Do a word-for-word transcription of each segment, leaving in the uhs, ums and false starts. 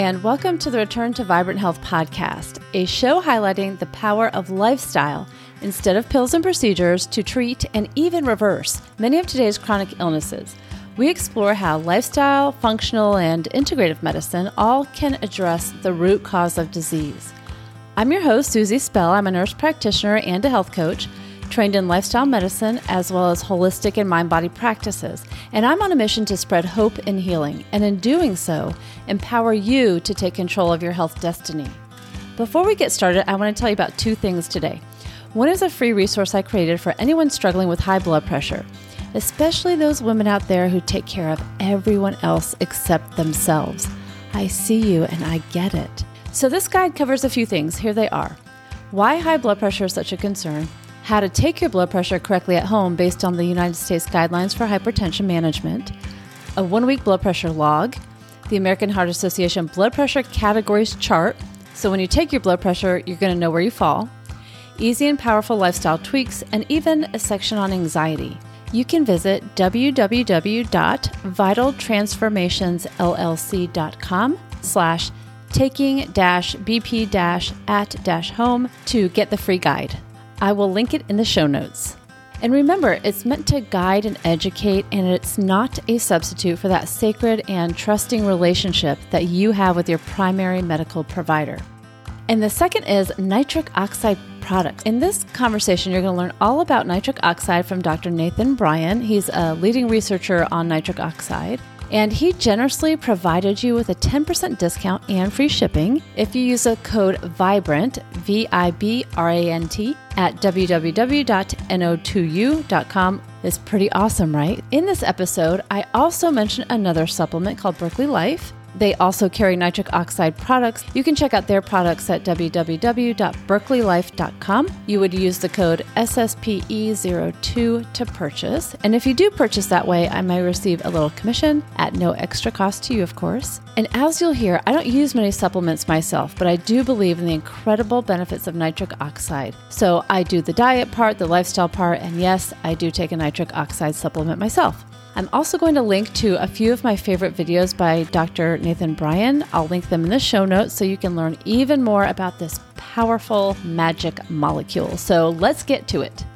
and welcome to the Return to Vibrant Health podcast, a show highlighting the power of lifestyle instead of pills and procedures to treat and even reverse many of today's chronic illnesses. We explore how lifestyle, functional, and integrative medicine all can address the root cause of disease. I'm your host, Susie Spell. I'm a nurse practitioner and a health coach, trained in lifestyle medicine as well as holistic and mind-body practices. And I'm on a mission to spread hope and healing, and in doing so, empower you to take control of your health destiny. Before we get started, I want to tell you about two things today. One is a free resource I created for anyone struggling with high blood pressure, especially those women out there who take care of everyone else except themselves. I see you and I get it. So this guide covers a few things. Here they are. Why high blood pressure is such a concern, how to take your blood pressure correctly at home based on the United States Guidelines for Hypertension Management, a one-week blood pressure log, the American Heart Association blood pressure categories chart, so when you take your blood pressure, you're going to know where you fall, easy and powerful lifestyle tweaks, and even a section on anxiety. You can visit w w w dot vital transformations l l c dot com slash taking dash bp dash at dash home to get the free guide. I will link it in the show notes. And remember, it's meant to guide and educate, and it's not a substitute for that sacred and trusting relationship that you have with your primary medical provider. And the second is nitric oxide products. In this conversation, you're going to learn all about nitric oxide from Doctor Nathan Bryan. He's a leading researcher on nitric oxide. And he generously provided you with a ten percent discount and free shipping if you use a code VIBRANT, V I B R A N T, at w w w dot n o two u dot com. It's pretty awesome, right? In this episode, I also mentioned another supplement called Berkeley Life. They also carry nitric oxide products. You can check out their products at w w w dot berkeley life dot com. You would use the code S S P E zero two to purchase. And if you do purchase that way, I may receive a little commission at no extra cost to you, of course. And as you'll hear, I don't use many supplements myself, but I do believe in the incredible benefits of nitric oxide. So I do the diet part, the lifestyle part, and yes, I do take a nitric oxide supplement myself. I'm also going to link to a few of my favorite videos by Doctor Nathan Bryan. I'll link them in the show notes so you can learn even more about this powerful magic molecule. So let's get to it.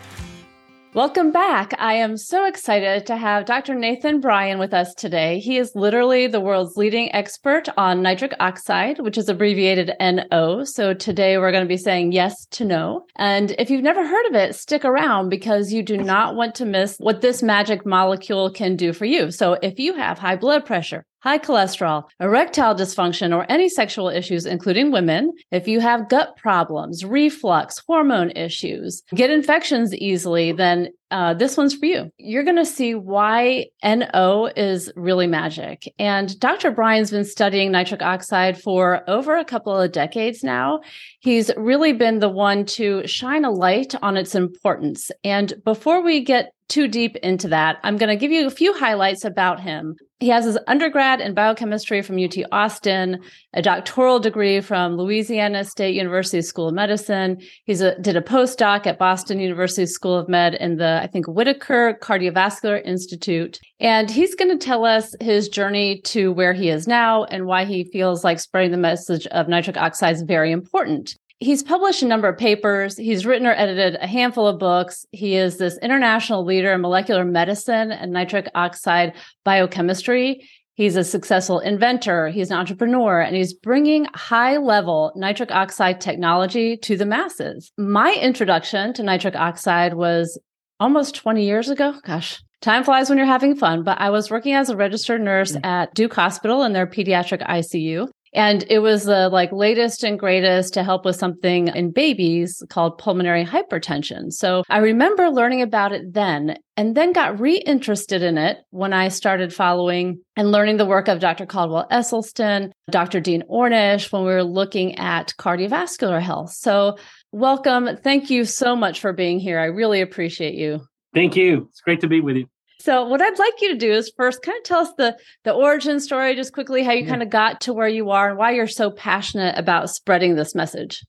Welcome back. I am so excited to have Doctor Nathan Bryan with us today. He is literally the world's leading expert on nitric oxide, which is abbreviated N O. So today we're going to be saying yes to no. And if you've never heard of it, stick around because you do not want to miss what this magic molecule can do for you. So if you have high blood pressure, high cholesterol, erectile dysfunction, or any sexual issues, including women, if you have gut problems, reflux, hormone issues, get infections easily, then uh, this one's for you. You're going to see why N O is really magic. And Doctor Bryan's been studying nitric oxide for over a couple of decades now. He's really been the one to shine a light on its importance. And before we get too deep into that, I'm going to give you a few highlights about him. He has his undergrad in biochemistry from U T Austin, a doctoral degree from Louisiana State University School of Medicine. He's a, did a postdoc at Boston University School of Med in the, I think, Whitaker Cardiovascular Institute. And he's going to tell us his journey to where he is now and why he feels like spreading the message of nitric oxide is very important. He's published a number of papers. He's written or edited a handful of books. He is this international leader in molecular medicine and nitric oxide biochemistry. He's a successful inventor. He's an entrepreneur, and he's bringing high-level nitric oxide technology to the masses. My introduction to nitric oxide was almost twenty years ago. Gosh, time flies when you're having fun. But I was working as a registered nurse at Duke Hospital in their pediatric I C U. And it was the like latest and greatest to help with something in babies called pulmonary hypertension. So I remember learning about it then, and then got reinterested in it when I started following and learning the work of Doctor Caldwell Esselstyn, Doctor Dean Ornish, when we were looking at cardiovascular health. So welcome. Thank you so much for being here. I really appreciate you. Thank you. It's great to be with you. So what I'd like you to do is first kind of tell us the, the origin story, just quickly, how you yeah. kind of got to where you are and why you're so passionate about spreading this message.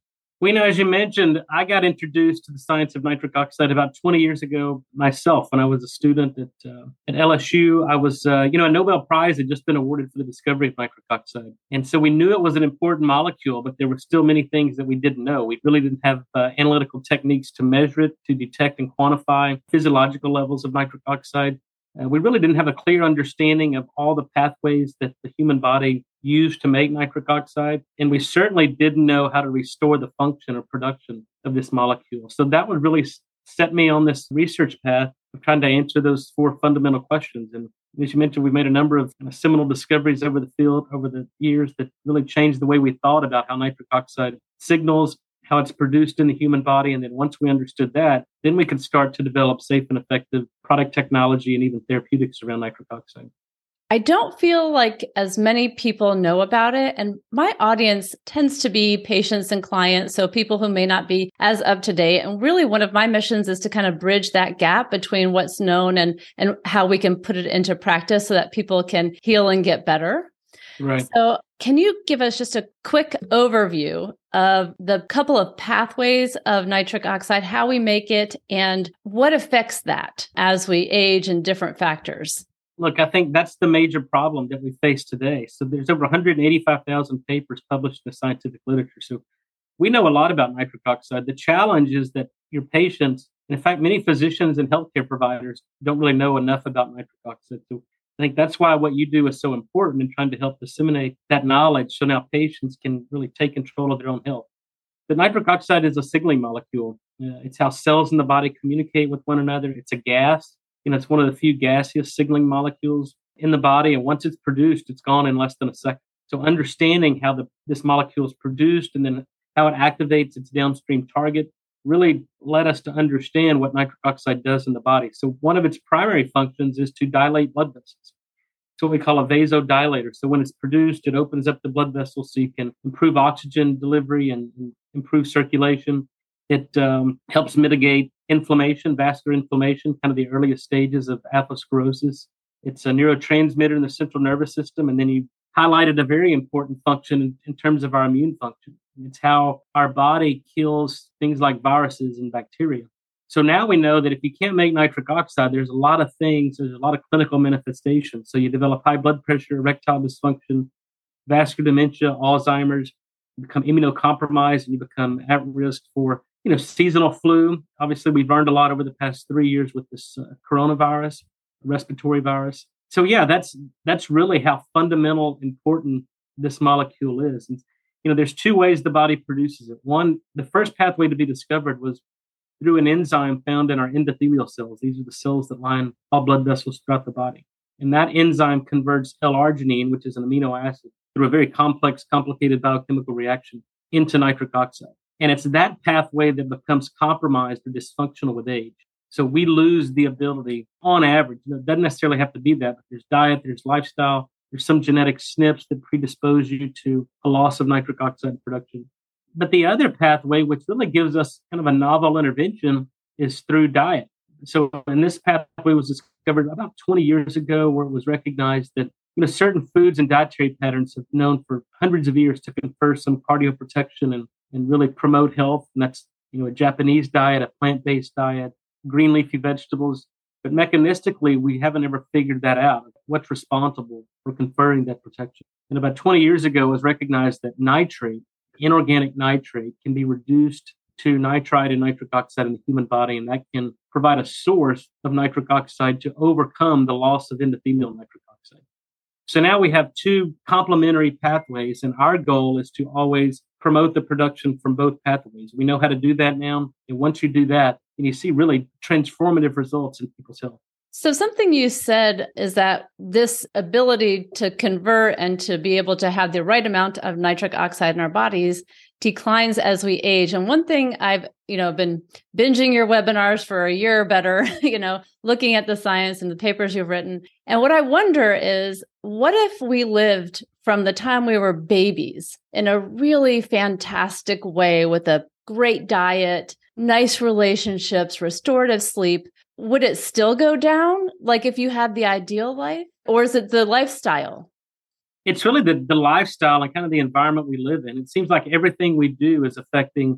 Well, you know, as you mentioned, I got introduced to the science of nitric oxide about twenty years ago myself when I was a student at uh, at L S U. I was, uh, you know, a Nobel Prize had just been awarded for the discovery of nitric oxide. And so we knew it was an important molecule, but there were still many things that we didn't know. We really didn't have uh, analytical techniques to measure it, to detect and quantify physiological levels of nitric oxide. Uh, we really didn't have a clear understanding of all the pathways that the human body used to make nitric oxide. And we certainly didn't know how to restore the function or production of this molecule. So that would really set me on this research path of trying to answer those four fundamental questions. And as you mentioned, we've made a number of kind of seminal discoveries over the field over the years that really changed the way we thought about how nitric oxide signals, how it's produced in the human body. And then once we understood that, then we could start to develop safe and effective product technology and even therapeutics around nitric oxide. I don't feel like as many people know about it. And my audience tends to be patients and clients, so people who may not be as up to date. And really one of my missions is to kind of bridge that gap between what's known and, and how we can put it into practice so that people can heal and get better. Right. So can you give us just a quick overview of the couple of pathways of nitric oxide, how we make it, and what affects that as we age and different factors? Look, I think that's the major problem that we face today. So there's over one hundred eighty-five thousand papers published in the scientific literature. So we know a lot about nitric oxide. The challenge is that your patients, and in fact, many physicians and healthcare providers don't really know enough about nitric oxide. So I think that's why what you do is so important in trying to help disseminate that knowledge so now patients can really take control of their own health. The nitric oxide is a signaling molecule. Uh, it's how cells in the body communicate with one another. It's a gas. You know, it's one of the few gaseous signaling molecules in the body. And once it's produced, it's gone in less than a second. So understanding how the, this molecule is produced and then how it activates its downstream target really led us to understand what nitric oxide does in the body. So one of its primary functions is to dilate blood vessels. It's what we call a vasodilator. So when it's produced, it opens up the blood vessels so you can improve oxygen delivery and, and improve circulation. It um, helps mitigate inflammation, vascular inflammation, kind of the earliest stages of atherosclerosis. It's a neurotransmitter in the central nervous system. And then you highlighted a very important function in, in terms of our immune function. It's how our body kills things like viruses and bacteria. So now we know that if you can't make nitric oxide, there's a lot of things, there's a lot of clinical manifestations. So you develop high blood pressure, erectile dysfunction, vascular dementia, Alzheimer's, you become immunocompromised, and you become at risk for you know, seasonal flu. Obviously, we've learned a lot over the past three years with this uh, coronavirus, respiratory virus. So yeah, that's that's really how fundamental important this molecule is. And, you know, there's two ways the body produces it. One, the first pathway to be discovered was through an enzyme found in our endothelial cells. These are the cells that line all blood vessels throughout the body. And that enzyme converts L-arginine, which is an amino acid, through a very complex, complicated biochemical reaction into nitric oxide. And it's that pathway that becomes compromised or dysfunctional with age. So we lose the ability, on average, it doesn't necessarily have to be that, but there's diet, there's lifestyle, there's some genetic S N Ps that predispose you to a loss of nitric oxide production. But the other pathway, which really gives us kind of a novel intervention, is through diet. So, and this pathway was discovered about twenty years ago, where it was recognized that you know certain foods and dietary patterns have known for hundreds of years to confer some cardioprotection and and really promote health. And that's, you know, a Japanese diet, a plant-based diet, green leafy vegetables. But mechanistically, we haven't ever figured that out. What's responsible for conferring that protection? And about twenty years ago, it was recognized that nitrate, inorganic nitrate, can be reduced to nitrite and nitric oxide in the human body. And that can provide a source of nitric oxide to overcome the loss of endothelial nitric oxide. So now we have two complementary pathways, and our goal is to always promote the production from both pathways. We know how to do that now. And once you do that, and you see really transformative results in people's health. So something you said is that this ability to convert and to be able to have the right amount of nitric oxide in our bodies declines as we age. And one thing I've, you know, been binging your webinars for a year or better, you know, looking at the science and the papers you've written. And what I wonder is, what if we lived from the time we were babies in a really fantastic way with a great diet, nice relationships, restorative sleep? Would it still go down? Like if you had the ideal life? Or is it the lifestyle? It's really the, the lifestyle and kind of the environment we live in. It seems like everything we do is affecting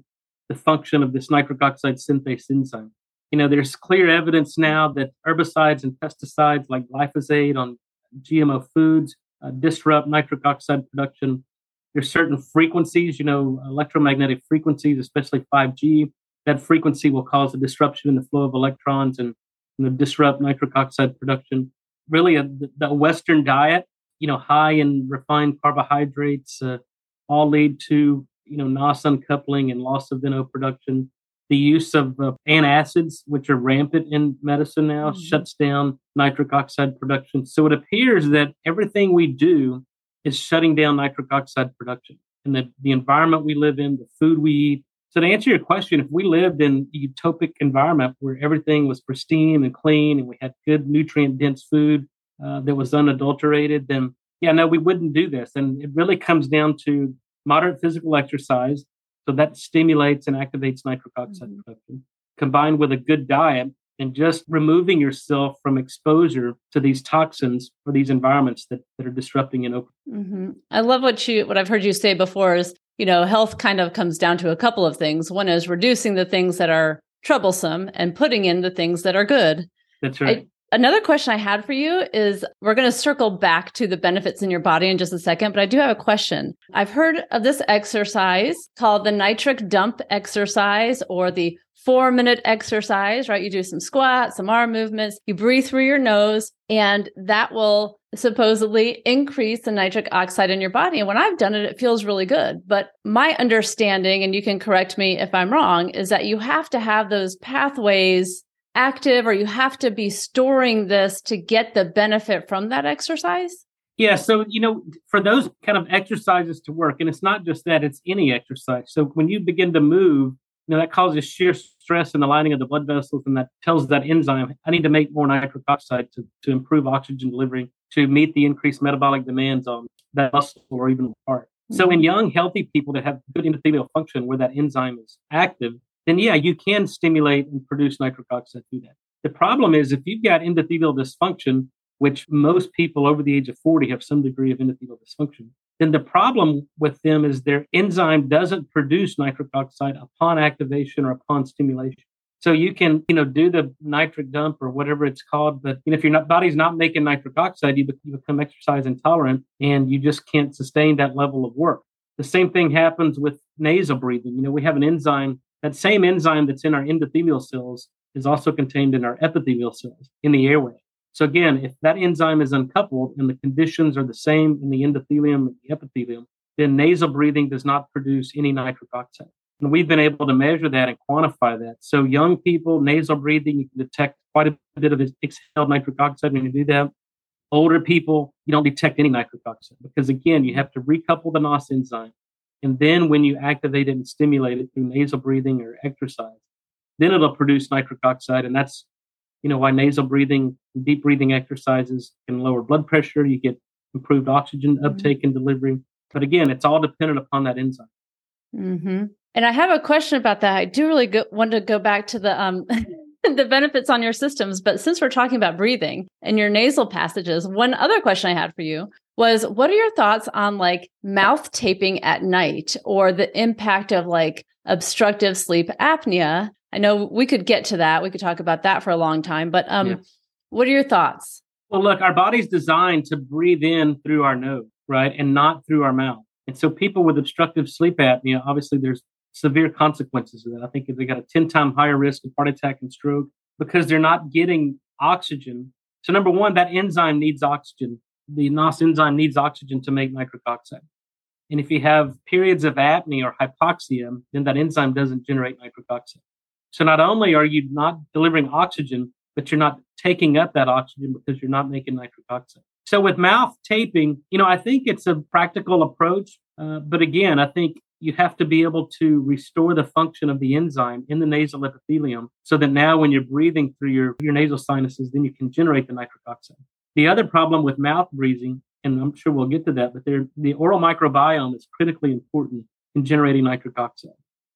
the function of this nitric oxide synthase enzyme. You know, there's clear evidence now that herbicides and pesticides like glyphosate on G M O foods uh, disrupt nitric oxide production. There's certain frequencies, you know, electromagnetic frequencies, especially five G. That frequency will cause a disruption in the flow of electrons and, you know, disrupt nitric oxide production. Really, a, the Western diet, you know, high in refined carbohydrates, uh, all lead to, you know, N O S uncoupling and loss of N O production. The use of uh, antacids, which are rampant in medicine now, mm-hmm. shuts down nitric oxide production. So it appears that everything we do is shutting down nitric oxide production. And the, the environment we live in, the food we eat. So to answer your question, if we lived in a utopic environment where everything was pristine and clean and we had good nutrient-dense food uh, that was unadulterated, then, yeah, no, we wouldn't do this. And it really comes down to moderate physical exercise. So that stimulates and activates nitric oxide mm-hmm. production, combined with a good diet and just removing yourself from exposure to these toxins or these environments that, that are disrupting and open. Mm-hmm. I love what you what I've heard you say before is, you know, health kind of comes down to a couple of things. One is reducing the things that are troublesome and putting in the things that are good. That's right. I, Another question I had for you is, we're going to circle back to the benefits in your body in just a second, but I do have a question. I've heard of this exercise called the nitric dump exercise, or the four minute exercise, right? You do some squats, some arm movements, you breathe through your nose, and that will supposedly increase the nitric oxide in your body. And when I've done it, it feels really good. But my understanding, and you can correct me if I'm wrong, is that you have to have those pathways active, or you have to be storing this to get the benefit from that exercise? Yeah. So, you know, for those kind of exercises to work, and it's not just that, it's any exercise. So when you begin to move, you know, that causes shear stress in the lining of the blood vessels, and that tells that enzyme, I need to make more nitric oxide to, to improve oxygen delivery, to meet the increased metabolic demands on that muscle or even heart. Mm-hmm. So in young, healthy people that have good endothelial function where that enzyme is active, then yeah, you can stimulate and produce nitric oxide through that. The problem is if you've got endothelial dysfunction, which most people over the age of forty have some degree of endothelial dysfunction, then the problem with them is their enzyme doesn't produce nitric oxide upon activation or upon stimulation. So you can, you know, do the nitric dump or whatever it's called, but you know, if your body's not making nitric oxide, you become exercise intolerant and you just can't sustain that level of work. The same thing happens with nasal breathing. You know, we have an enzyme. That same enzyme that's in our endothelial cells is also contained in our epithelial cells in the airway. So again, if that enzyme is uncoupled and the conditions are the same in the endothelium and the epithelium, then nasal breathing does not produce any nitric oxide. And we've been able to measure that and quantify that. So young people, nasal breathing, you can detect quite a bit of exhaled nitric oxide when you do that. Older people, you don't detect any nitric oxide because, again, you have to recouple the N O S enzyme. And then when you activate it and stimulate it through nasal breathing or exercise, then it'll produce nitric oxide. And that's, you know, why nasal breathing, deep breathing exercises can lower blood pressure. You get improved oxygen uptake and delivery. But again, it's all dependent upon that enzyme. Mm-hmm. And I have a question about that. I do really go, want to go back to the um, the benefits on your systems. But since we're talking about breathing and your nasal passages, one other question I had for you was, what are your thoughts on like mouth taping at night, or the impact of like obstructive sleep apnea? I know we could get to that. We could talk about that for a long time, but um, yeah. What are your thoughts? Well, look, our body's designed to breathe in through our nose, right? And not through our mouth. And so people with obstructive sleep apnea, obviously there's severe consequences of that. I think they got a ten time higher risk of heart attack and stroke because they're not getting oxygen. So number one, that enzyme needs oxygen. The N O S enzyme needs oxygen to make nitric oxide. And if you have periods of apnea or hypoxia, then that enzyme doesn't generate nitric oxide. So not only are you not delivering oxygen, but you're not taking up that oxygen because you're not making nitric oxide. So with mouth taping, you know, I think it's a practical approach. Uh, but again, I think you have to be able to restore the function of the enzyme in the nasal epithelium so that now when you're breathing through your, your nasal sinuses, then you can generate the nitric oxide. The other problem with mouth breathing, and I'm sure we'll get to that, but the oral microbiome is critically important in generating nitric oxide.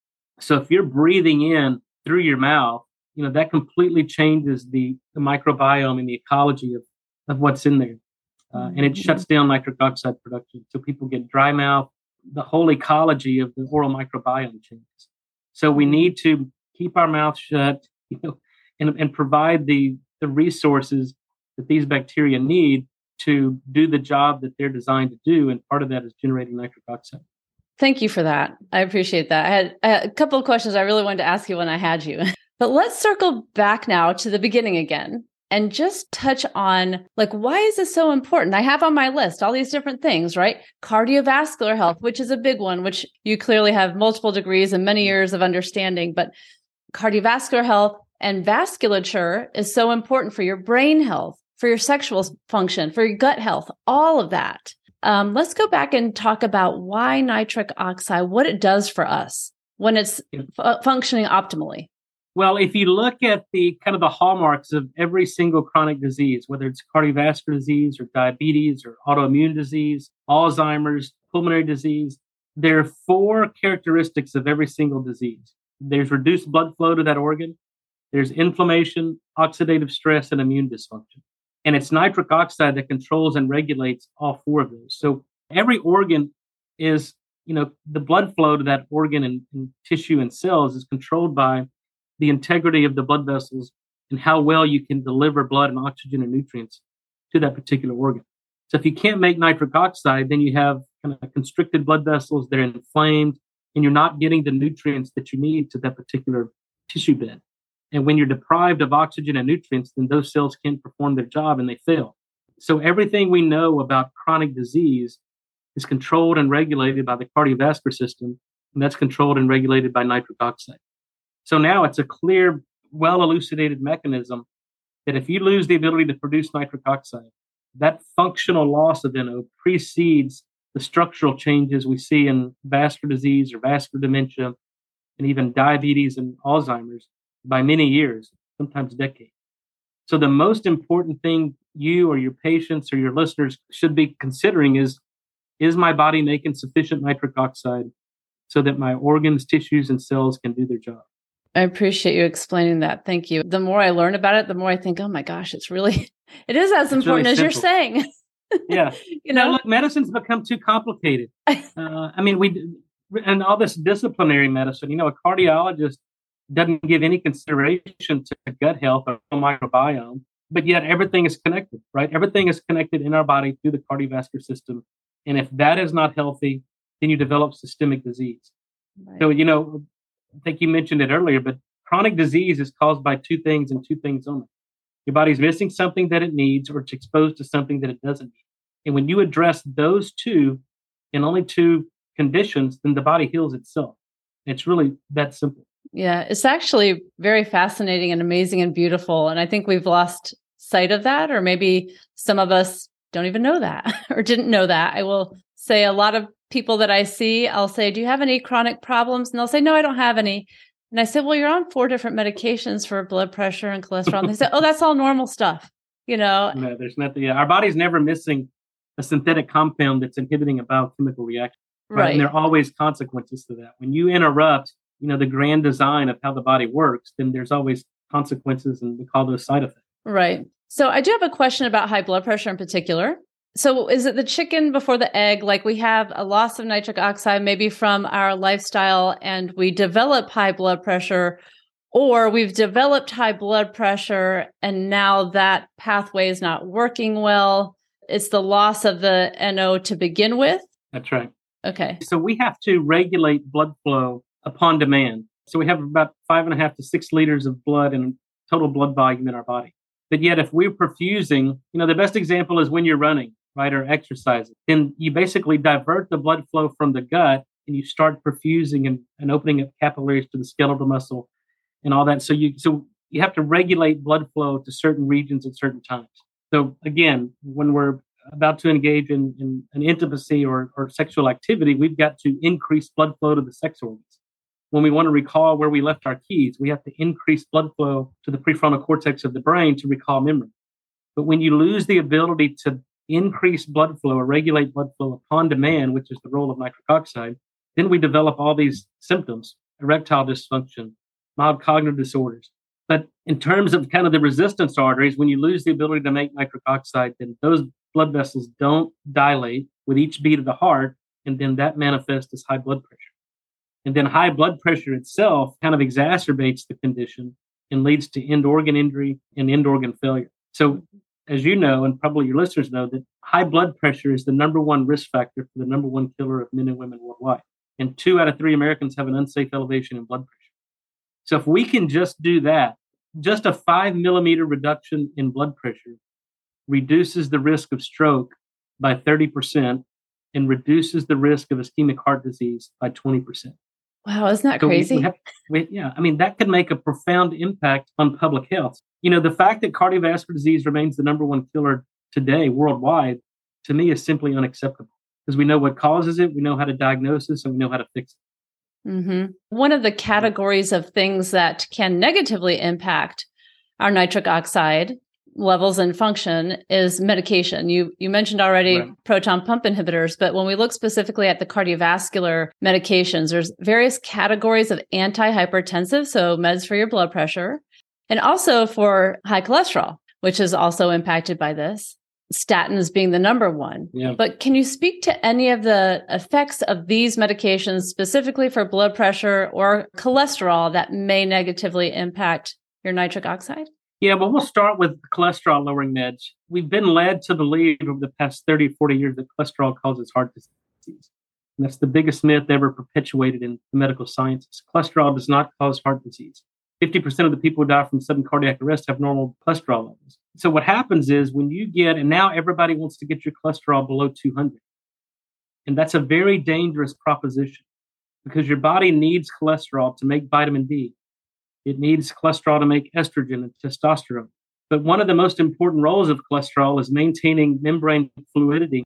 So if you're breathing in through your mouth, you know, that completely changes the, the microbiome and the ecology of, of what's in there. Uh, and it shuts down nitric oxide production. So people get dry mouth. The whole ecology of the oral microbiome changes. So we need to keep our mouth shut, you know, and, and provide the, the resources that these bacteria need to do the job that they're designed to do. And part of that is generating nitric oxide. Thank you for that. I appreciate that. I had, I had a couple of questions I really wanted to ask you when I had you. But let's circle back now to the beginning again and just touch on, like, why is this so important? I have on my list all these different things, right? Cardiovascular health, which is a big one, which you clearly have multiple degrees and many years of understanding. But cardiovascular health and vasculature is so important for your brain health, for your sexual function, for your gut health, all of that. Um, let's go back and talk about why nitric oxide, what it does for us when it's f- functioning optimally. Well, if you look at the kind of the hallmarks of every single chronic disease, whether it's cardiovascular disease or diabetes or autoimmune disease, Alzheimer's, pulmonary disease, there are four characteristics of every single disease. There's reduced blood flow to that organ. There's inflammation, oxidative stress, and immune dysfunction. And it's nitric oxide that controls and regulates all four of those. So every organ is, you know, the blood flow to that organ and, and tissue and cells is controlled by the integrity of the blood vessels and how well you can deliver blood and oxygen and nutrients to that particular organ. So if you can't make nitric oxide, then you have kind of constricted blood vessels, they're inflamed, and you're not getting the nutrients that you need to that particular tissue bed. And when you're deprived of oxygen and nutrients, then those cells can't perform their job and they fail. So everything we know about chronic disease is controlled and regulated by the cardiovascular system, and that's controlled and regulated by nitric oxide. So now it's a clear, well-elucidated mechanism that if you lose the ability to produce nitric oxide, that functional loss of N O precedes the structural changes we see in vascular disease or vascular dementia, and even diabetes and Alzheimer's by many years, sometimes decades. So the most important thing you or your patients or your listeners should be considering is, is my body making sufficient nitric oxide so that my organs, tissues, and cells can do their job? I appreciate you explaining that. Thank you. The more I learn about it, the more I think, oh my gosh, it's really, it is as it's important really as you're saying. Yeah. you know, now, look, medicine's become too complicated. Uh, I mean, we, and all this disciplinary medicine, you know, a cardiologist doesn't give any consideration to gut health or microbiome, but yet everything is connected, right? Everything is connected in our body through the cardiovascular system. And if that is not healthy, then you develop systemic disease. Right. So, you know, I think you mentioned it earlier, but chronic disease is caused by two things and two things only. Your body's missing something that it needs, or it's exposed to something that it doesn't need. And when you address those two in only two conditions, then the body heals itself. It's really that simple. Yeah, it's actually very fascinating and amazing and beautiful. And I think we've lost sight of that, or maybe some of us don't even know that or didn't know that. I will say a lot of people that I see, I'll say, do you have any chronic problems? And they'll say, no, I don't have any. And I said, well, you're on four different medications for blood pressure and cholesterol. And they said, oh, that's all normal stuff. You know, no, there's nothing. Yeah, our body's never missing a synthetic compound that's inhibiting a biochemical reaction. Right? right. And there are always consequences to that. When you interrupt, you know, the grand design of how the body works, then there's always consequences, and we call those side effects. Right. So I do have a question about high blood pressure in particular. So is it the chicken before the egg? Like, we have a loss of nitric oxide, maybe from our lifestyle, and we develop high blood pressure, or we've developed high blood pressure and now that pathway is not working well. It's the loss of the N O to begin with. That's right. Okay. So we have to regulate blood flow upon demand. So we have about five and a half to six liters of blood and total blood volume in our body. But yet if we're perfusing, you know, the best example is when you're running, right, or exercising, then you basically divert the blood flow from the gut and you start perfusing and, and opening up capillaries to the skeletal muscle and all that. So you so you have to regulate blood flow to certain regions at certain times. So again, when we're about to engage in, in an intimacy or, or sexual activity, we've got to increase blood flow to the sex organs. When we want to recall where we left our keys, we have to increase blood flow to the prefrontal cortex of the brain to recall memory. But when you lose the ability to increase blood flow or regulate blood flow upon demand, which is the role of nitric oxide, then we develop all these symptoms, erectile dysfunction, mild cognitive disorders. But in terms of kind of the resistance arteries, when you lose the ability to make nitric oxide, then those blood vessels don't dilate with each beat of the heart, and then that manifests as high blood pressure. And then high blood pressure itself kind of exacerbates the condition and leads to end organ injury and end organ failure. So, as you know, and probably your listeners know, that high blood pressure is the number one risk factor for the number one killer of men and women worldwide. And two out of three Americans have an unsafe elevation in blood pressure. So if we can just do that, just a five millimeter reduction in blood pressure reduces the risk of stroke by thirty percent and reduces the risk of ischemic heart disease by twenty percent. Wow, isn't that So crazy? We, we have, we, yeah, I mean, that could make a profound impact on public health. You know, the fact that cardiovascular disease remains the number one killer today worldwide, to me, is simply unacceptable because we know what causes it, we know how to diagnose it, and we know how to fix it. Mm-hmm. One of the categories of things that can negatively impact our nitric oxide levels and function is medication. You you mentioned already right. proton pump inhibitors, but when we look specifically at the cardiovascular medications, there's various categories of antihypertensive, so meds for your blood pressure, and also for high cholesterol, which is also impacted by this. Statins being the number one. Yeah. But can you speak to any of the effects of these medications specifically for blood pressure or cholesterol that may negatively impact your nitric oxide? Yeah, well, we'll start with cholesterol lowering meds. We've been led to believe over the past thirty, forty years that cholesterol causes heart disease. And that's the biggest myth ever perpetuated in the medical sciences. Cholesterol does not cause heart disease. fifty percent of the people who die from sudden cardiac arrest have normal cholesterol levels. So what happens is when you get, and now everybody wants to get your cholesterol below two hundred. And that's a very dangerous proposition because your body needs cholesterol to make vitamin D. It needs cholesterol to make estrogen and testosterone. But one of the most important roles of cholesterol is maintaining membrane fluidity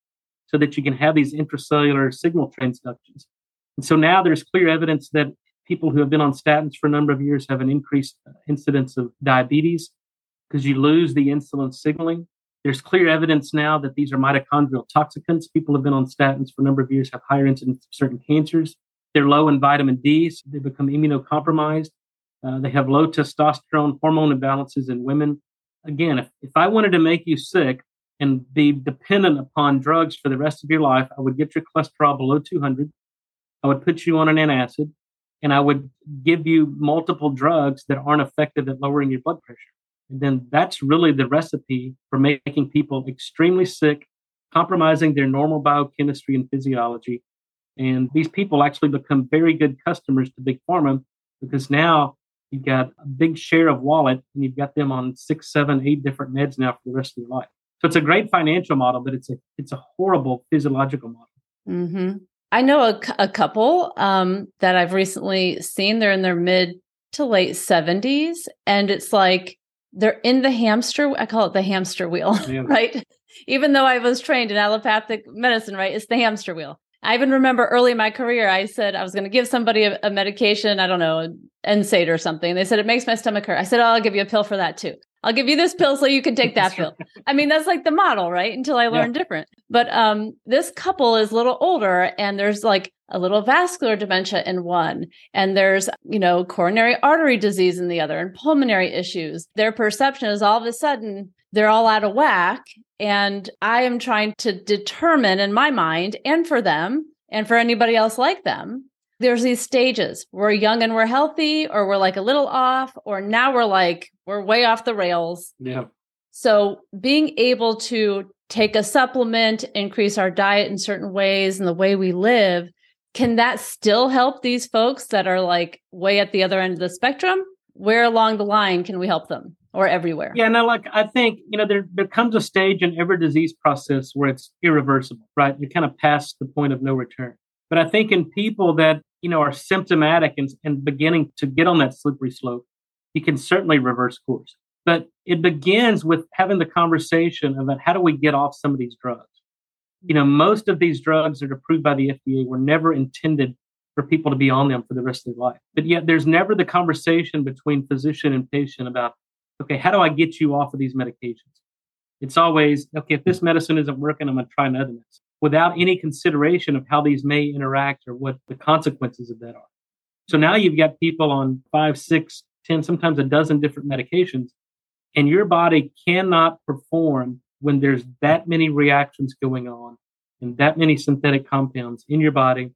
so that you can have these intracellular signal transductions. And so now there's clear evidence that people who have been on statins for a number of years have an increased incidence of diabetes because you lose the insulin signaling. There's clear evidence now that these are mitochondrial toxicants. People who have been on statins for a number of years have higher incidence of certain cancers. They're low in vitamin D, so they become immunocompromised. Uh, they have low testosterone, hormone imbalances in women. Again, if, if I wanted to make you sick and be dependent upon drugs for the rest of your life, I would get your cholesterol below two hundred. I would put you on an antacid, and I would give you multiple drugs that aren't effective at lowering your blood pressure. And then that's really the recipe for making people extremely sick, compromising their normal biochemistry and physiology. And these people actually become very good customers to Big Pharma because now you've got a big share of wallet and you've got them on six, seven, eight different meds now for the rest of your life. So it's a great financial model, but it's a it's a horrible physiological model. Mm-hmm. I know a, a couple um, that I've recently seen. They're in their mid to late seventies, and it's like they're in the hamster. I call it the hamster wheel, yeah. Right? Even though I was trained in allopathic medicine, right? It's the hamster wheel. I even remember early in my career, I said I was going to give somebody a, a medication, I don't know, N SAID or something. They said, it makes my stomach hurt. I said, oh, I'll give you a pill for that too. I'll give you this pill so you can take that pill. I mean, that's like the model, right? Until I learned yeah. different. But um, this couple is a little older and there's like a little vascular dementia in one. And there's, you know, coronary artery disease in the other and pulmonary issues. Their perception is all of a sudden they're all out of whack. And I am trying to determine in my mind and for them and for anybody else like them, there's these stages. We're young and we're healthy, or we're like a little off, or now we're like, we're way off the rails. Yeah. So being able to take a supplement, increase our diet in certain ways and the way we live, can that still help these folks that are like way at the other end of the spectrum? Where along the line can we help them? Or everywhere? Yeah, no, like I think, you know, there there comes a stage in every disease process where it's irreversible, right? You kind of pass the point of no return. But I think in people that, you know, are symptomatic and, and beginning to get on that slippery slope, you can certainly reverse course. But it begins with having the conversation about how do we get off some of these drugs? You know, most of these drugs that are approved by the F D A were never intended for people to be on them for the rest of their life. But yet there's never the conversation between physician and patient about, okay, how do I get you off of these medications? It's always, okay, if this medicine isn't working, I'm going to try another medicine without any consideration of how these may interact or what the consequences of that are. So now you've got people on five, six, ten, sometimes a dozen different medications, and your body cannot perform when there's that many reactions going on and that many synthetic compounds in your body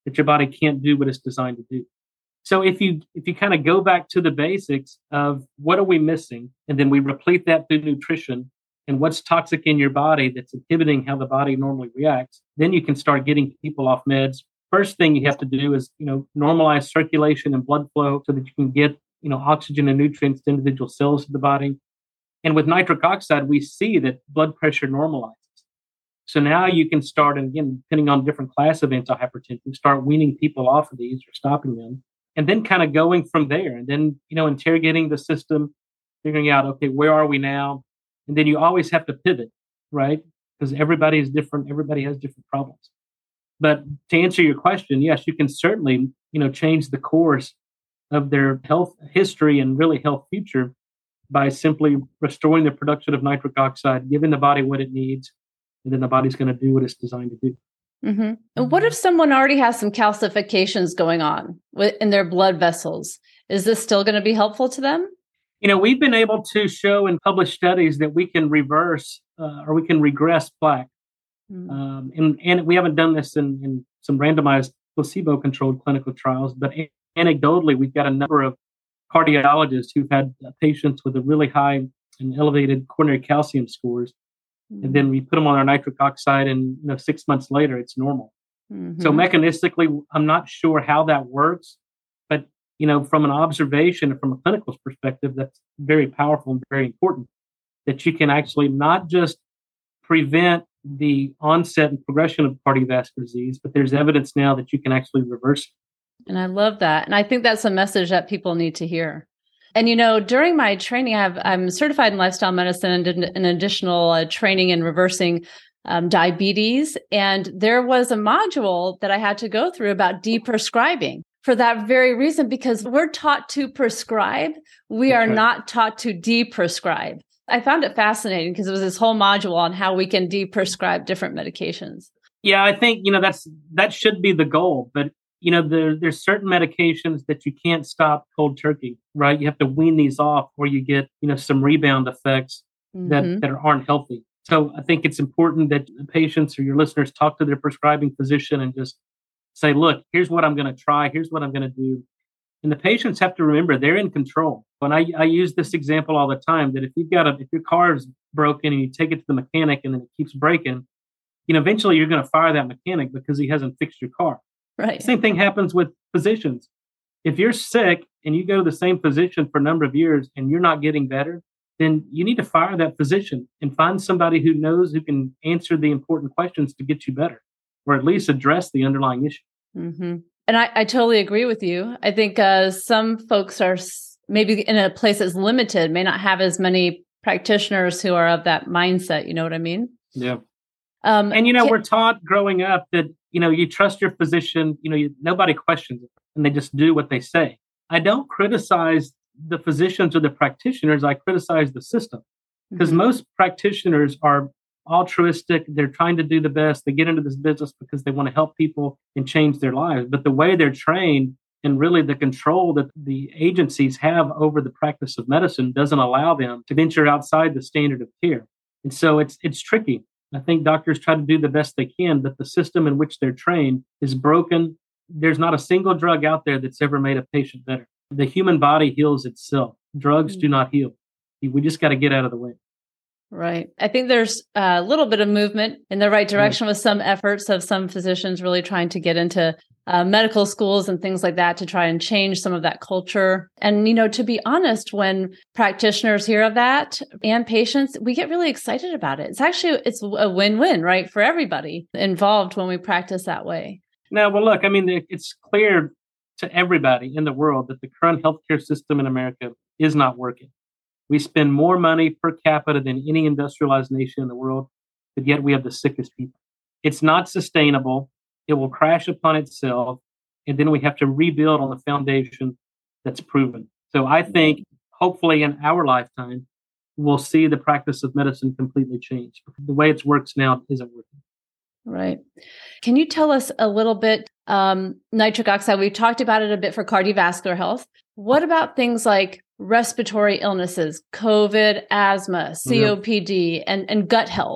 that your body can't do what it's designed to do. So if you if you kind of go back to the basics of what are we missing, and then we replete that through nutrition and what's toxic in your body that's inhibiting how the body normally reacts, then you can start getting people off meds. First thing you have to do is, you know, normalize circulation and blood flow so that you can get, you know, oxygen and nutrients to individual cells of the body. And with nitric oxide, we see that blood pressure normalizes. So now you can start, and again, depending on different class of antihypertensive, start weaning people off of these or stopping them, and then kind of going from there. And then, you know, interrogating the system, figuring out, okay, where are we now? And then you always have to pivot, right? Because everybody is different. Everybody has different problems. But to answer your question, yes, you can certainly, you know, change the course of their health history and really health future by simply restoring the production of nitric oxide, giving the body what it needs, and then the body's going to do what it's designed to do. Mm-hmm. And what if someone already has some calcifications going on in their blood vessels? Is this still going to be helpful to them? You know, we've been able to show in published studies that we can reverse uh, or we can regress plaque. Mm-hmm. Um, and, and we haven't done this in, in some randomized placebo-controlled clinical trials, but anecdotally, we've got a number of cardiologists who've had uh, patients with a really high and elevated coronary calcium scores. Mm-hmm. And then we put them on our nitric oxide, and you know, six months later, it's normal. Mm-hmm. So mechanistically, I'm not sure how that works, but you know, from an observation, from a clinical perspective, that's very powerful and very important. That you can actually not just prevent the onset and progression of cardiovascular disease, but there's evidence now that you can actually reverse it. And I love that, and I think that's a message that people need to hear. And, you know, during my training, I have, I'm certified in lifestyle medicine and did an additional uh, training in reversing um, diabetes. And there was a module that I had to go through about deprescribing for that very reason, because we're taught to prescribe. We are Okay. not taught to deprescribe. I found it fascinating because it was this whole module on how we can deprescribe different medications. Yeah, I think, you know, that's that should be the goal. But, you know, there, there's certain medications that you can't stop cold turkey, right? You have to wean these off or you get, you know, some rebound effects mm-hmm. that, that aren't healthy. So I think it's important that the patients or your listeners talk to their prescribing physician and just say, look, here's what I'm going to try. Here's what I'm going to do. And the patients have to remember they're in control. And I, I use this example all the time that if you've got a, if your car is broken and you take it to the mechanic and then it keeps breaking, you know, eventually you're going to fire that mechanic because he hasn't fixed your car. Right. Same thing happens with physicians. If you're sick and you go to the same physician for a number of years and you're not getting better, then you need to fire that physician and find somebody who knows, who can answer the important questions to get you better, or at least address the underlying issue. Mm-hmm. And I, I totally agree with you. I think uh, some folks are maybe in a place that's limited, may not have as many practitioners who are of that mindset. You know what I mean? Yeah. Um, and, you know, can, we're taught growing up that, you know, you trust your physician, you know, you, nobody questions it and they just do what they say. I don't criticize the physicians or the practitioners. I criticize the system because mm-hmm. most practitioners are altruistic. They're trying to do the best. They get into this business because they want to help people and change their lives. But the way they're trained and really the control that the agencies have over the practice of medicine doesn't allow them to venture outside the standard of care. And so it's it's tricky. I think doctors try to do the best they can, but the system in which they're trained is broken. There's not a single drug out there that's ever made a patient better. The human body heals itself. Drugs mm-hmm. do not heal. We just got to get out of the way. Right. I think there's a little bit of movement in the right direction with some efforts of some physicians really trying to get into uh, medical schools and things like that to try and change some of that culture. And, you know, to be honest, when practitioners hear of that and patients, we get really excited about it. It's actually, it's a win-win, right, for everybody involved when we practice that way. Now, well, look, I mean, it's clear to everybody in the world that the current healthcare system in America is not working. We spend more money per capita than any industrialized nation in the world, but yet we have the sickest people. It's not sustainable. It will crash upon itself, and then we have to rebuild on the foundation that's proven. So I think, hopefully in our lifetime, we'll see the practice of medicine completely change. The way it works now isn't working. Right. Can you tell us a little bit, um, nitric oxide, we talked about it a bit for cardiovascular health. What about things like respiratory illnesses, COVID, asthma, C O P D, yeah. and, and gut health?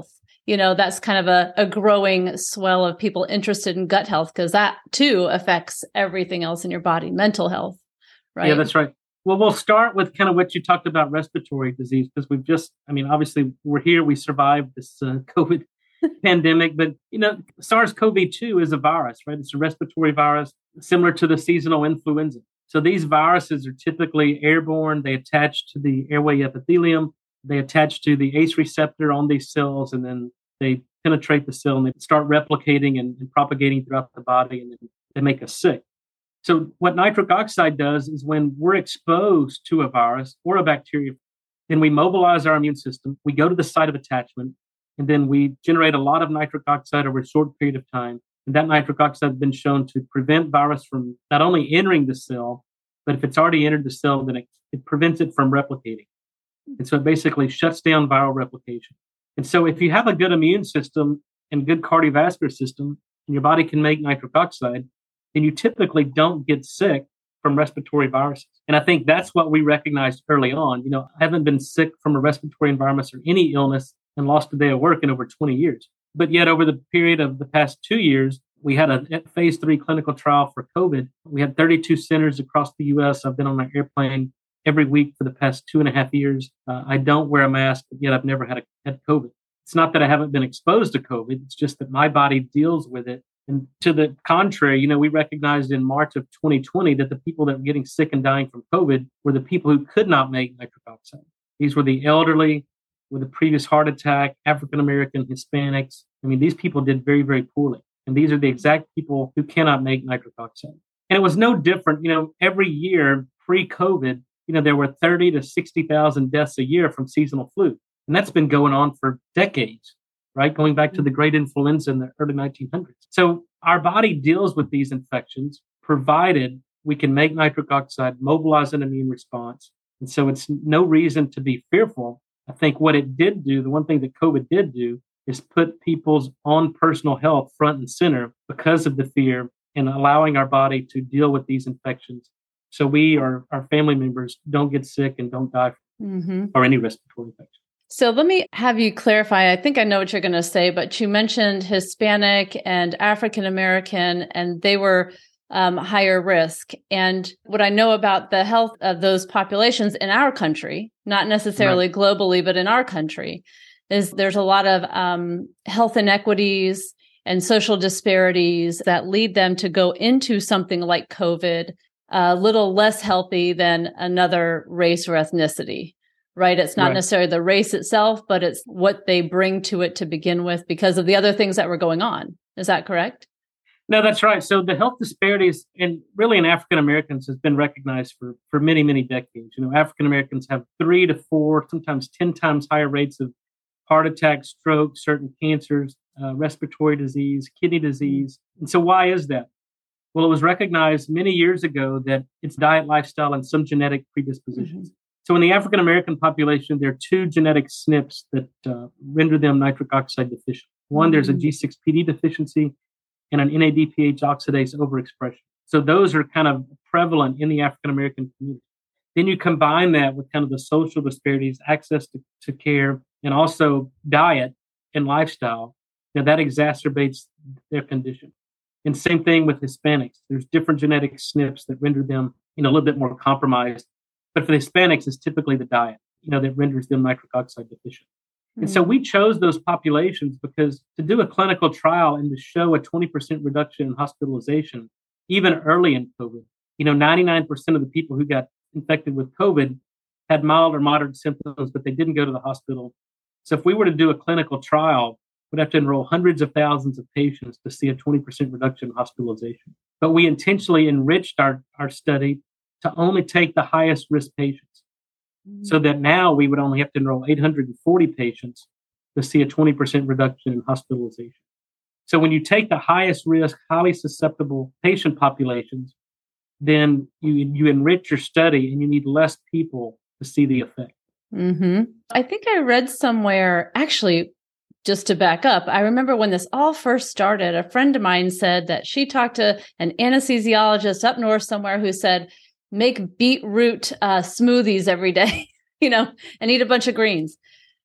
you know, that's kind of a, a growing swell of people interested in gut health, because that too affects everything else in your body, mental health, right? Yeah, that's right. Well, we'll start with kind of what you talked about, respiratory disease, because we've just, I mean, obviously we're here, we survived this uh, COVID pandemic, but, you know, SARS-C o V two is a virus, right? It's a respiratory virus similar to the seasonal influenza. So these viruses are typically airborne. They attach to the airway epithelium. They attach to the A C E receptor on these cells, and then they penetrate the cell and they start replicating and, and propagating throughout the body, and then they make us sick. So what nitric oxide does is when we're exposed to a virus or a bacteria, then we mobilize our immune system. We go to the site of attachment, and then we generate a lot of nitric oxide over a short period of time. And that nitric oxide has been shown to prevent virus from not only entering the cell, but if it's already entered the cell, then it, it prevents it from replicating. And so it basically shuts down viral replication. And so if you have a good immune system and good cardiovascular system, and your body can make nitric oxide, then you typically don't get sick from respiratory viruses. And I think that's what we recognized early on. You know, I haven't been sick from a respiratory environment or any illness and lost a day of work in over twenty years. But yet over the period of the past two years, we had a phase three clinical trial for COVID. We had thirty-two centers across the U S. I've been on my airplane every week for the past two and a half years. Uh, I don't wear a mask, but yet I've never had, a, had COVID. It's not that I haven't been exposed to COVID. It's just that my body deals with it. And to the contrary, you know, we recognized in March of twenty twenty that the people that were getting sick and dying from COVID were the people who could not make nitric oxide. These were the elderly with a previous heart attack, African-American, Hispanics. I mean, these people did very, very poorly. And these are the exact people who cannot make nitric oxide. And it was no different. You know, every year pre-COVID, you know, there were thirty to sixty thousand deaths a year from seasonal flu. And that's been going on for decades, right? Going back to the great influenza in the early nineteen hundreds. So our body deals with these infections, provided we can make nitric oxide, mobilize an immune response. And so it's no reason to be fearful. I think what it did do, the one thing that COVID did do, is put people's own personal health front and center because of the fear and allowing our body to deal with these infections. So we or our family members don't get sick and don't die mm-hmm. or any respiratory infection. So let me have you clarify. I think I know what you're going to say, but you mentioned Hispanic and African American, and they were um, higher risk. And what I know about the health of those populations in our country, not necessarily right. globally, but in our country, is there's a lot of um, health inequities and social disparities that lead them to go into something like COVID a little less healthy than another race or ethnicity. Right. It's not right. necessarily the race itself, but it's what they bring to it to begin with because of the other things that were going on. Is that correct? No, that's right. So the health disparities in really in African Americans has been recognized for, for many, many decades. You know, African Americans have three to four, sometimes ten times higher rates of heart attack, stroke, certain cancers, uh, respiratory disease, kidney disease. And so why is that? Well, it was recognized many years ago that it's diet, lifestyle, and some genetic predispositions. Mm-hmm. So in the African American population, there are two genetic S N Ps that uh, render them nitric oxide deficient. One, mm-hmm. there's a G six P D deficiency and an N A D P H oxidase overexpression. So those are kind of prevalent in the African American community. Then you combine that with kind of the social disparities, access to, to care, and also diet and lifestyle. Now that exacerbates their condition. And same thing with Hispanics. There's different genetic S N Ps that render them, you know, a little bit more compromised. But for the Hispanics, it's typically the diet, you know, that renders them nitric oxide deficient. Mm-hmm. And so we chose those populations because to do a clinical trial and to show a twenty percent reduction in hospitalization, even early in COVID, you know, ninety-nine percent of the people who got infected with COVID had mild or moderate symptoms, but they didn't go to the hospital. So if we were to do a clinical trial, we'd have to enroll hundreds of thousands of patients to see a twenty percent reduction in hospitalization. But we intentionally enriched our, our study to only take the highest risk patients, mm-hmm. so that now we would only have to enroll eight hundred forty patients to see a twenty percent reduction in hospitalization. So when you take the highest risk, highly susceptible patient populations, then you, you enrich your study and you need less people to see the effect. Mm-hmm. I think I read somewhere, actually, just to back up, I remember when this all first started, a friend of mine said that she talked to an anesthesiologist up north somewhere who said, make beetroot uh, smoothies every day, you know, and eat a bunch of greens.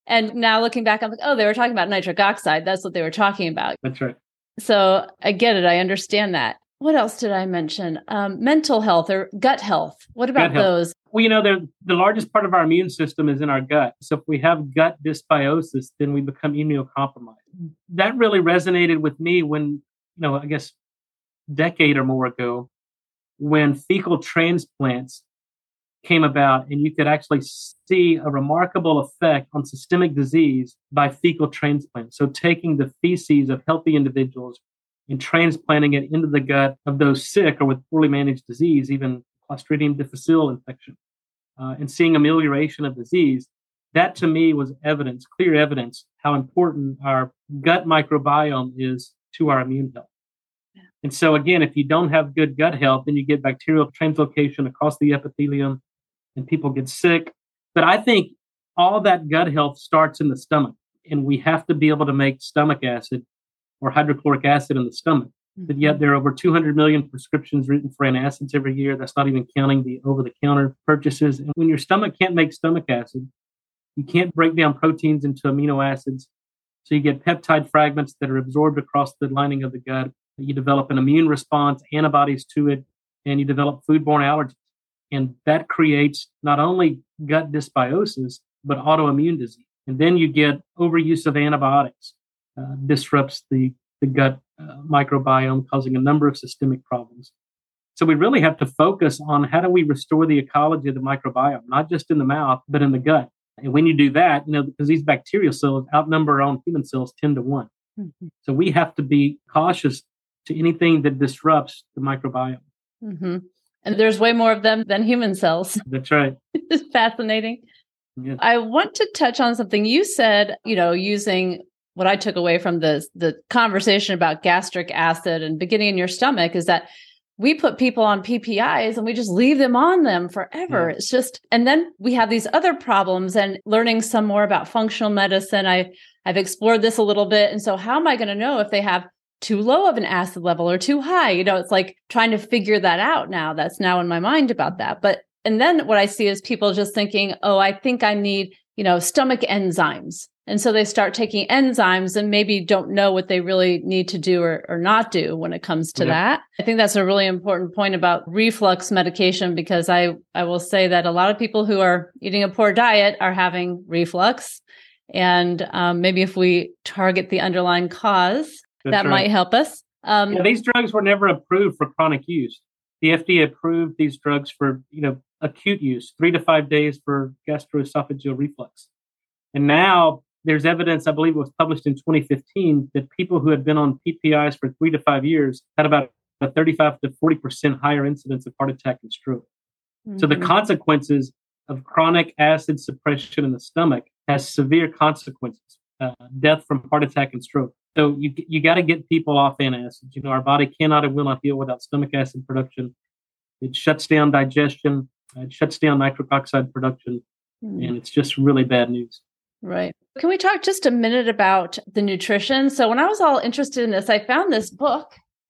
And now looking back, I'm like, oh, they were talking about nitric oxide. That's what they were talking about. That's right. So I get it. I understand that. What else did I mention? Um, mental health or gut health. What about those? Well, you know, the largest part of our immune system is in our gut. So if we have gut dysbiosis, then we become immunocompromised. That really resonated with me when, you know, I guess a decade or more ago, when fecal transplants came about and you could actually see a remarkable effect on systemic disease by fecal transplant. So taking the feces of healthy individuals and transplanting it into the gut of those sick or with poorly managed disease, even Clostridium difficile infection, uh, and seeing amelioration of disease, that to me was evidence, clear evidence, how important our gut microbiome is to our immune health. Yeah. And so again, if you don't have good gut health, then you get bacterial translocation across the epithelium and people get sick. But I think all that gut health starts in the stomach, and we have to be able to make stomach acid or hydrochloric acid in the stomach. Mm-hmm. But yet there are over two hundred million prescriptions written for antacids every year. That's not even counting the over-the-counter purchases. And when your stomach can't make stomach acid, you can't break down proteins into amino acids. So you get peptide fragments that are absorbed across the lining of the gut. You develop an immune response, antibodies to it, and you develop foodborne allergies. And that creates not only gut dysbiosis, but autoimmune disease. And then you get overuse of antibiotics. Uh, disrupts the, the gut uh, microbiome, causing a number of systemic problems. So we really have to focus on how do we restore the ecology of the microbiome, not just in the mouth, but in the gut. And when you do that, you know, because these bacterial cells outnumber our own human cells ten to one. Mm-hmm. So we have to be cautious to anything that disrupts the microbiome. Mm-hmm. And there's way more of them than human cells. That's right. It's fascinating. Yes. I want to touch on something you said, you know, using what I took away from the, the conversation about gastric acid and beginning in your stomach is that we put people on P P Is and we just leave them on them forever. Yeah. It's just, and then we have these other problems, and learning some more about functional medicine. I, I've explored this a little bit. And so how am I going to know if they have too low of an acid level or too high? You know, it's like trying to figure that out now. That's now in my mind about that. But, and then what I see is people just thinking, oh, I think I need, you know, stomach enzymes. And so they start taking enzymes and maybe don't know what they really need to do or, or not do when it comes to yeah. that. I think that's a really important point about reflux medication, because I, I will say that a lot of people who are eating a poor diet are having reflux. And um, maybe if we target the underlying cause, that's that right. might help us. Um, yeah, these drugs were never approved for chronic use. The F D A approved these drugs for, you know, acute use, three to five days for gastroesophageal reflux. And now there's evidence, I believe it was published in twenty fifteen, that people who had been on P P Is for three to five years had about a thirty-five to forty percent higher incidence of heart attack and stroke. Mm-hmm. So the consequences of chronic acid suppression in the stomach has severe consequences, uh, death from heart attack and stroke. So you you got to get people off antacids. You know, our body cannot and will not deal without stomach acid production. It shuts down digestion. It shuts down nitric oxide production. Mm-hmm. And it's just really bad news. Right. Can we talk just a minute about the nutrition? So when I was all interested in this, I found this book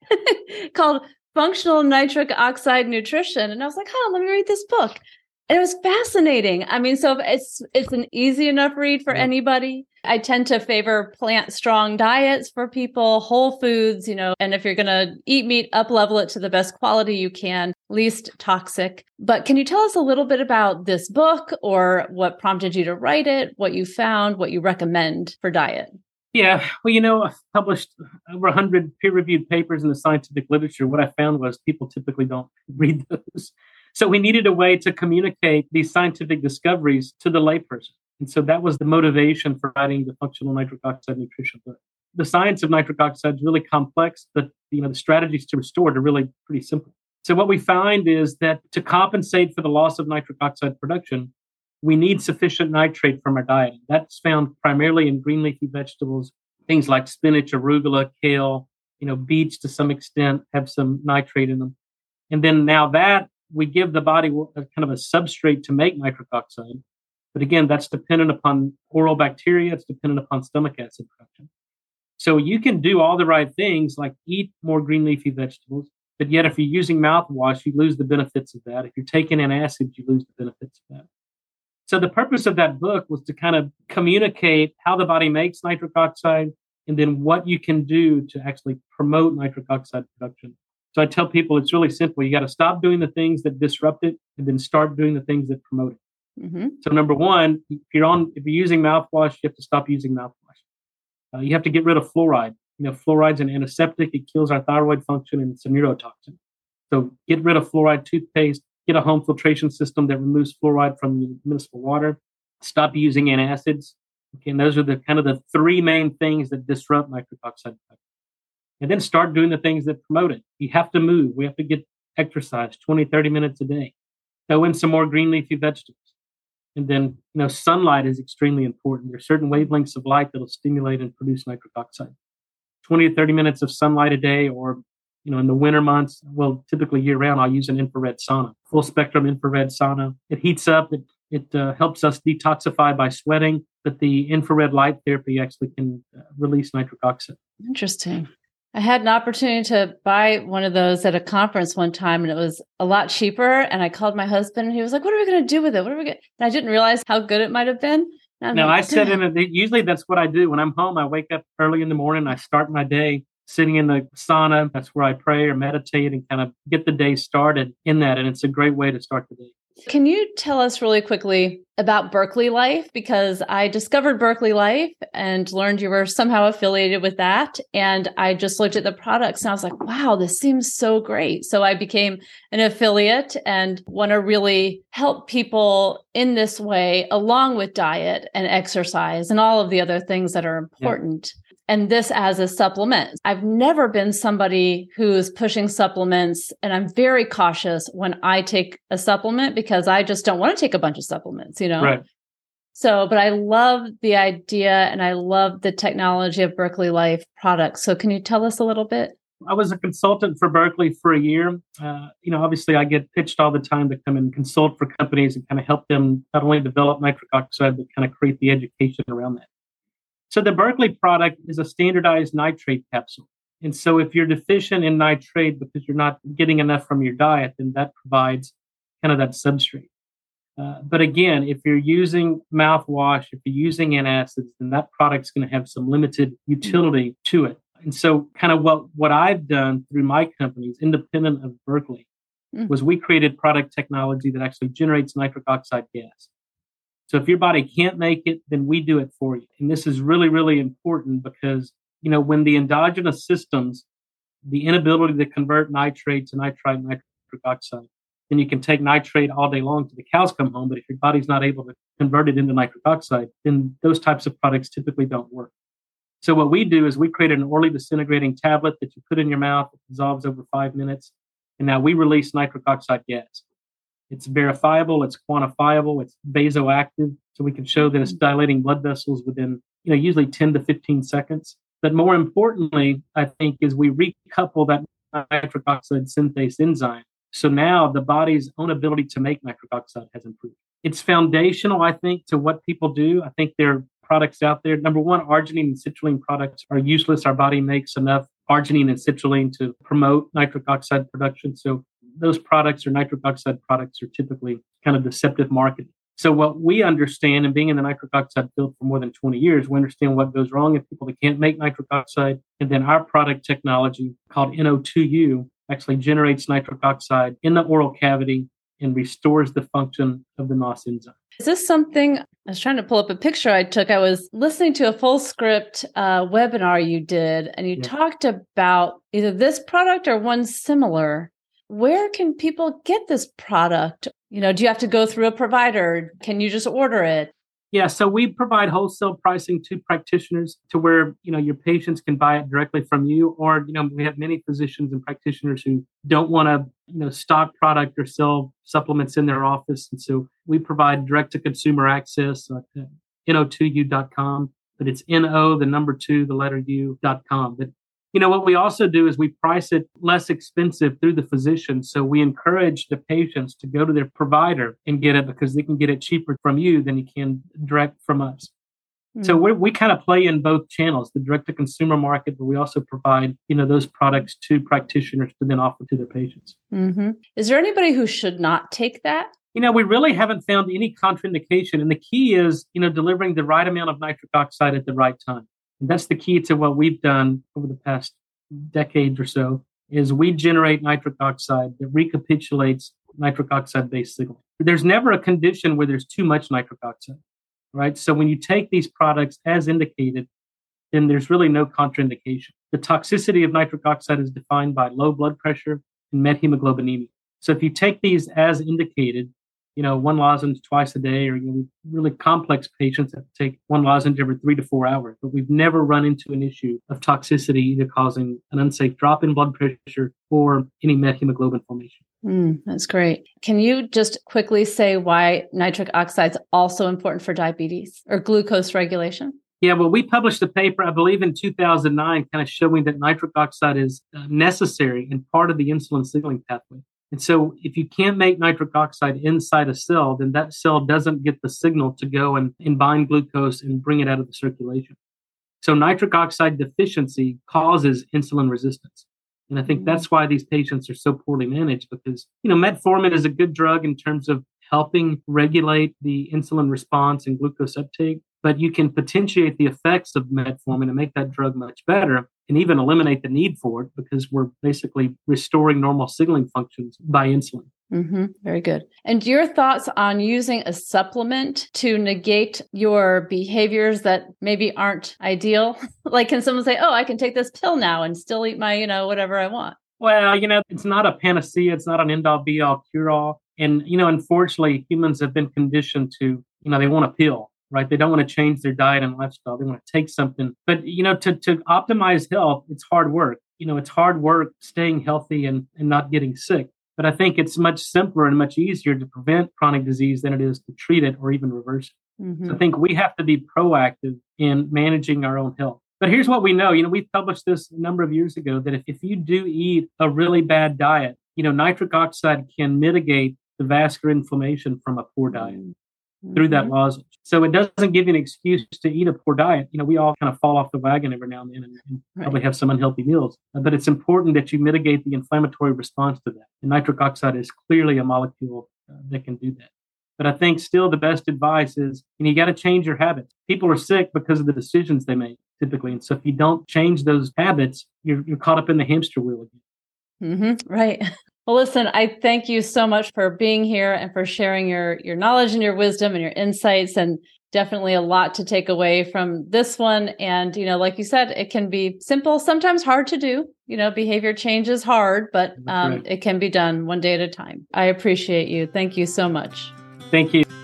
called Functional Nitric Oxide Nutrition. And I was like, oh, let me read this book. And it was fascinating. I mean, so it's it's an easy enough read for yeah. anybody. I tend to favor plant-strong diets for people, whole foods, you know, and if you're going to eat meat, up-level it to the best quality you can, least toxic. But can you tell us a little bit about this book, or what prompted you to write it, what you found, what you recommend for diet? Yeah, well, you know, I've published over one hundred peer-reviewed papers in the scientific literature. What I found was people typically don't read those. So we needed a way to communicate these scientific discoveries to the layperson. And so that was the motivation for writing the Functional Nitric Oxide Nutrition book. The science of nitric oxide is really complex, but you know the strategies to restore it are really pretty simple. So what we find is that to compensate for the loss of nitric oxide production, we need sufficient nitrate from our diet. That's found primarily in green leafy vegetables, things like spinach, arugula, kale, you know, beets to some extent have some nitrate in them. And then now that we give the body a kind of a substrate to make nitric oxide. But again, that's dependent upon oral bacteria. It's dependent upon stomach acid production. So you can do all the right things, like eat more green leafy vegetables. But yet, if you're using mouthwash, you lose the benefits of that. If you're taking an acid, you lose the benefits of that. So the purpose of that book was to kind of communicate how the body makes nitric oxide and then what you can do to actually promote nitric oxide production. So I tell people it's really simple. You got to stop doing the things that disrupt it and then start doing the things that promote it. Mm-hmm. So number one, if you're on, if you're using mouthwash, you have to stop using mouthwash. Uh, you have to get rid of fluoride. You know, fluoride's an antiseptic. It kills our thyroid function and it's a neurotoxin. So get rid of fluoride toothpaste. Get a home filtration system that removes fluoride from the municipal water. Stop using antacids. Okay, and those are the kind of the three main things that disrupt nitric oxide production. And then start doing the things that promote it. You have to move. We have to get exercise twenty, thirty minutes a day. Throw in some more green leafy vegetables. And then, you know, sunlight is extremely important. There are certain wavelengths of light that will stimulate and produce nitric oxide. twenty to thirty minutes of sunlight a day, or, you know, in the winter months, well, typically year round, I'll use an infrared sauna, full spectrum infrared sauna. It heats up. It, it uh, helps us detoxify by sweating, but the infrared light therapy actually can uh, release nitric oxide. Interesting. I had an opportunity to buy one of those at a conference one time, and it was a lot cheaper. And I called my husband, and he was like, "What are we going to do with it? What are we going?" And I didn't realize how good it might have been. Now, like, I sit in it. Usually that's what I do when I'm home. I wake up early in the morning. I start my day sitting in the sauna. That's where I pray or meditate and kind of get the day started in that. And it's a great way to start the day. Can you tell us really quickly about Berkeley Life? Because I discovered Berkeley Life and learned you were somehow affiliated with that. And I just looked at the products and I was like, wow, this seems so great. So I became an affiliate and want to really help people in this way, along with diet and exercise and all of the other things that are important. Yeah. And this as a supplement. I've never been somebody who's pushing supplements, and I'm very cautious when I take a supplement because I just don't want to take a bunch of supplements, you know? Right. So, but I love the idea and I love the technology of Berkeley Life products. So can you tell us a little bit? I was a consultant for Berkeley for a year. Uh, you know, obviously I get pitched all the time to come and consult for companies and kind of help them not only develop nitric oxide, but kind of create the education around that. So the Berkeley product is a standardized nitrate capsule. And so if you're deficient in nitrate because you're not getting enough from your diet, then that provides kind of that substrate. Uh, but again, if you're using mouthwash, if you're using antacids, then that product's going to have some limited utility to it. And so kind of what, what I've done through my companies, independent of Berkeley, mm. was we created product technology that actually generates nitric oxide gas. So if your body can't make it, then we do it for you. And this is really, really important because, you know, when the endogenous systems, the inability to convert nitrate to nitrite, nitric oxide, then you can take nitrate all day long till the cows come home. But if your body's not able to convert it into nitric oxide, then those types of products typically don't work. So what we do is we create an orally disintegrating tablet that you put in your mouth. It dissolves over five minutes. And now we release nitric oxide gas. It's verifiable, it's quantifiable, it's vasoactive. So we can show that it's dilating blood vessels within, you know, usually ten to fifteen seconds. But more importantly, I think, is we recouple that nitric oxide synthase enzyme. So now the body's own ability to make nitric oxide has improved. It's foundational, I think, to what people do. I think there are products out there. Number one, arginine and citrulline products are useless. Our body makes enough arginine and citrulline to promote nitric oxide production. So those products or nitric oxide products are typically kind of deceptive marketing. So what we understand, and being in the nitric oxide field for more than twenty years, we understand what goes wrong in people that can't make nitric oxide. And then our product technology called N O two U actually generates nitric oxide in the oral cavity and restores the function of the N O S enzyme. Is this something, I was trying to pull up a picture I took. I was listening to a full script uh, webinar you did, and you yeah. talked about either this product or one similar. Where can people get this product? You know, do you have to go through a provider? Can you just order it? Yeah, so we provide wholesale pricing to practitioners to where, you know, your patients can buy it directly from you. Or, you know, we have many physicians and practitioners who don't want to, you know, stock product or sell supplements in their office. And so we provide direct to consumer access at N O two U dot com, but it's N O, the number two, the letter U dot com. But you know, what we also do is we price it less expensive through the physician. So we encourage the patients to go to their provider and get it because they can get it cheaper from you than you can direct from us. Mm-hmm. So we we kind of play in both channels, the direct-to-consumer market, but we also provide, you know, those products to practitioners to then offer to their patients. Mm-hmm. Is there anybody who should not take that? You know, we really haven't found any contraindication. And the key is, you know, delivering the right amount of nitric oxide at the right time. And that's the key to what we've done over the past decade or so, is we generate nitric oxide that recapitulates nitric oxide-based signaling. There's never a condition where there's too much nitric oxide, right? So when you take these products as indicated, then there's really no contraindication. The toxicity of nitric oxide is defined by low blood pressure and methemoglobinemia. So if you take these as indicated, you know, one lozenge twice a day, or you know, really complex patients have to take one lozenge every three to four hours. But we've never run into an issue of toxicity either causing an unsafe drop in blood pressure or any methemoglobin formation. Mm, that's great. Can you just quickly say why nitric oxide is also important for diabetes or glucose regulation? Yeah, well, we published a paper, I believe in two thousand nine, kind of showing that nitric oxide is uh, necessary and part of the insulin signaling pathway. And so if you can't make nitric oxide inside a cell, then that cell doesn't get the signal to go and, and bind glucose and bring it out of the circulation. So nitric oxide deficiency causes insulin resistance. And I think that's why these patients are so poorly managed, because, you know, metformin is a good drug in terms of helping regulate the insulin response and glucose uptake, but you can potentiate the effects of metformin and make that drug much better and even eliminate the need for it, because we're basically restoring normal signaling functions by insulin. Mm-hmm. Very good. And your thoughts on using a supplement to negate your behaviors that maybe aren't ideal? Like, can someone say, oh, I can take this pill now and still eat my, you know, whatever I want? Well, you know, it's not a panacea. It's not an end-all, be-all, cure-all. And, you know, unfortunately, humans have been conditioned to, you know, they want a pill, right? They don't want to change their diet and lifestyle. They want to take something. But, you know, to, to optimize health, it's hard work. You know, it's hard work staying healthy and, and not getting sick. But I think it's much simpler and much easier to prevent chronic disease than it is to treat it or even reverse it. Mm-hmm. So I think we have to be proactive in managing our own health. But here's what we know. You know, we published this a number of years ago that if, if you do eat a really bad diet, you know, nitric oxide can mitigate the vascular inflammation from a poor diet mm-hmm. through that lozenge. So it doesn't give you an excuse to eat a poor diet. You know, we all kind of fall off the wagon every now and then and, and right. probably have some unhealthy meals. Uh, but it's important that you mitigate the inflammatory response to that. And nitric oxide is clearly a molecule uh, that can do that. But I think still the best advice is, you know, you got to change your habits. People are sick because of the decisions they make, typically. And so if you don't change those habits, you're, you're caught up in the hamster wheel again. Mm-hmm. Right. Well, listen, I thank you so much for being here and for sharing your, your knowledge and your wisdom and your insights, and definitely a lot to take away from this one. And, you know, like you said, it can be simple, sometimes hard to do. You know, behavior change is hard, but um, right. it can be done one day at a time. I appreciate you. Thank you so much. Thank you.